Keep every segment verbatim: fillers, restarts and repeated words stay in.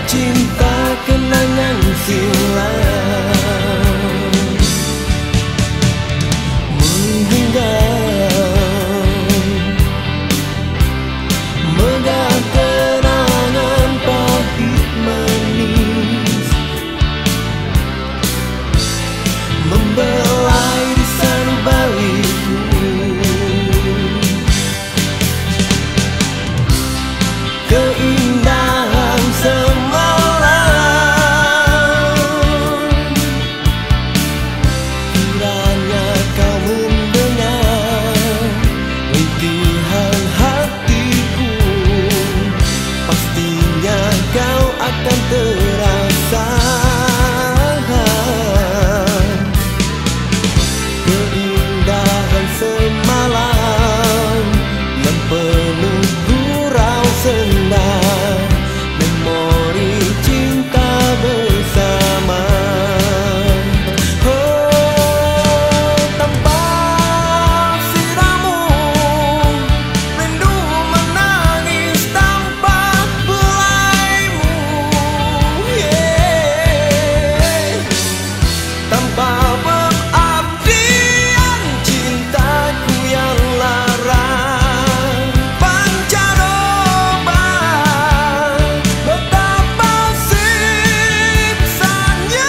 cinta kenangan silam menghingga megah kenangan pahit manis membelai di sanubariku. Keindahan semalam, kiranya kau mendengar rintihan hatiku, pastinya kau akan terasa keindahan semalam yang penuh gurau senda, memori cinta bersama. Oh, tanpa siramu rindu menangis tanpa belaimu, yeah. Tanpa pengabdian cintaku yang lara pancaroba, betapa siksanya.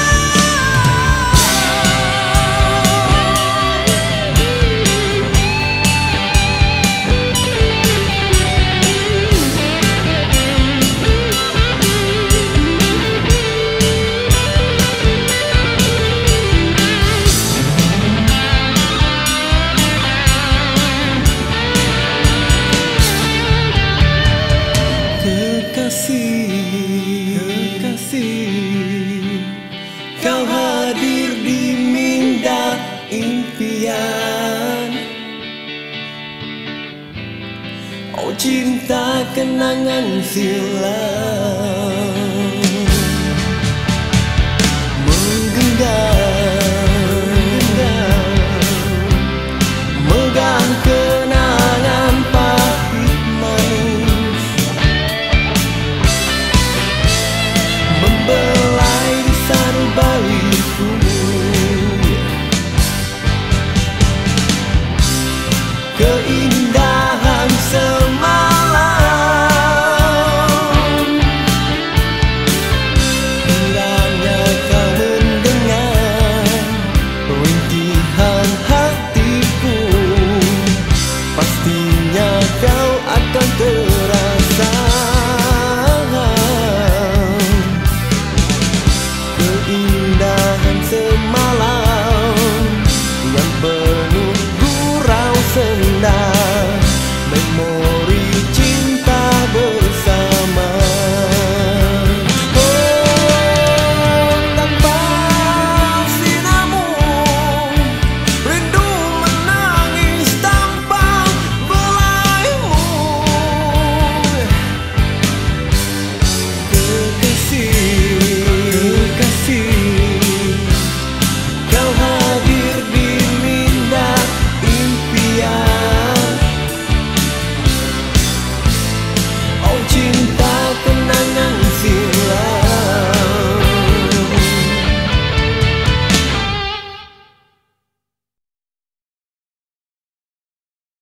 Kekasih, kekasih, kau hadir di minda impian. Oh cinta kenangan silam.